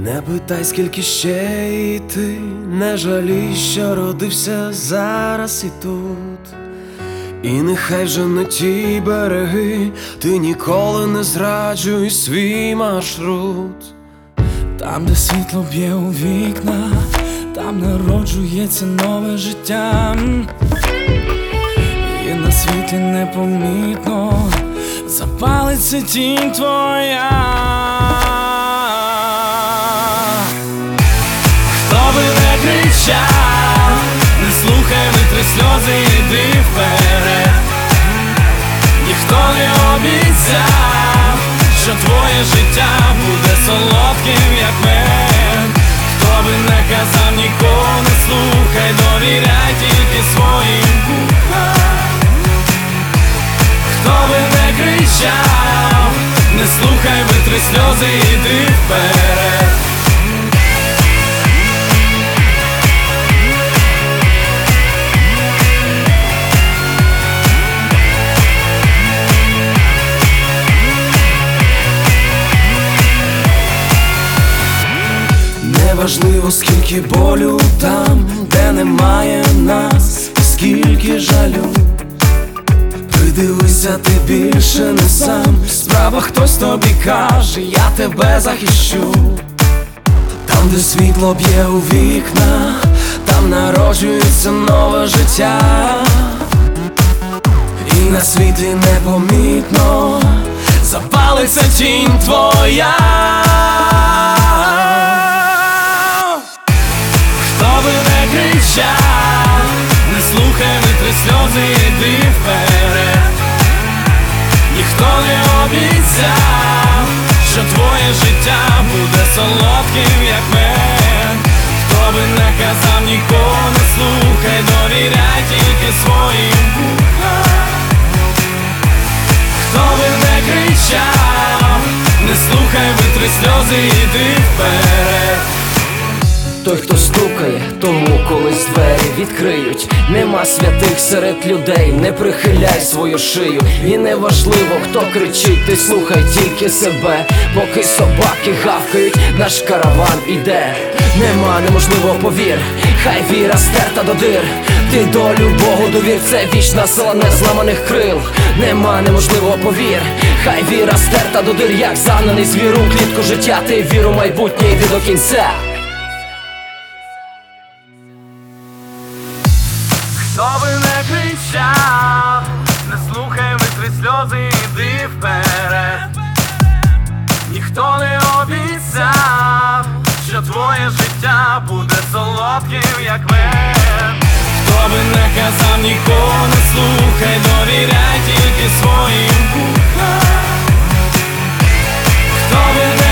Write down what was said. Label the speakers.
Speaker 1: Не питай, скільки ще йти, не жалій, що родився зараз і тут. І нехай вже не ті береги, ти ніколи не зраджуй свій маршрут.
Speaker 2: Там, де світло б'є у вікна, там народжується нове життя. І на світлі непомітно запалиться тінь твоя. Хто би не кричав, не слухай, витри сльози, йди вперед. Ніхто не обіцяв, що твоє життя буде солодким, як мед. Хто би не казав, нікого не слухай, довіряй тільки своїм вухам. Хто би не кричав, не слухай, витри сльози, йди вперед.
Speaker 1: Неважливо, скільки болю там, де немає нас, і скільки жалю. Придивися, ти більше не сам. Справа хтось тобі каже, я тебе захищу. Там, де світло б'є у вікна, там народжується нове життя. І на світлі непомітно запалиться тінь твоя.
Speaker 2: Не слухай, витри сльози, йди вперед. Ніхто не обіцяв, що твоє життя буде солодким, як мед. Хто би не казав, нікого не слухай, довіряй тільки своїм вухам. Хто би не кричав, не слухай, витри сльози, йди вперед.
Speaker 1: Той, хто стукає, тому колись двері відкриють. Нема святих серед людей, не прихиляй свою шию. І неважливо, хто кричить, ти слухай тільки себе. Поки собаки гавкають, наш караван іде. Нема неможливого, повір, хай віра стерта до дир. Ти долю Богу довір, це вічна сила незламаних крил. Нема неможливого, повір, хай віра стерта до дир. Як загнаний звір у клітку життя, ти віру в майбутнє, йди до кінця.
Speaker 2: Хто би не кричав, не слухай, витри сльози, йди вперед. Ніхто не обіцяв, що твоє життя буде солодким, як мед. Хто би не казав, нікого не слухай, довіряй тільки своїм вухам. Хто би не